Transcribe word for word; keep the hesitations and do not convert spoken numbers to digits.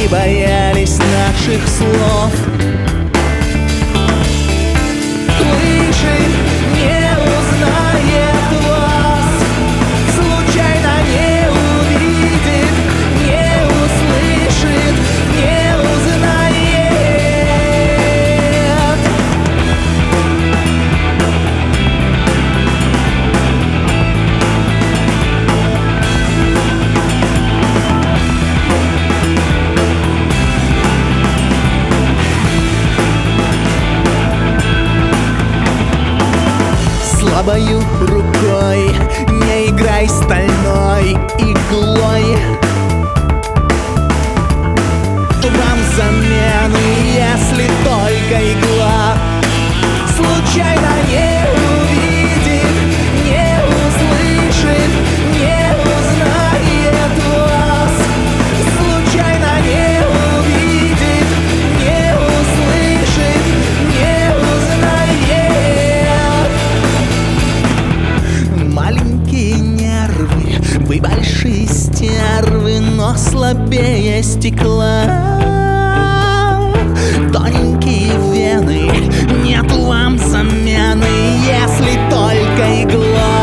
боялись наших слов. Слышит, не узнает вас, случайно не увидит, не услышит, не узнает. Слабою рукой не играй стальной иглой. Вам замены, если только игла. Случайно не увидит, не услышит, не узнает вас. Случайно не увидит, не услышит, не узнает. Маленькие нервы, вы большие стервы, но слабее стекла. Тоненькие вены, нет вам замены, если только игла.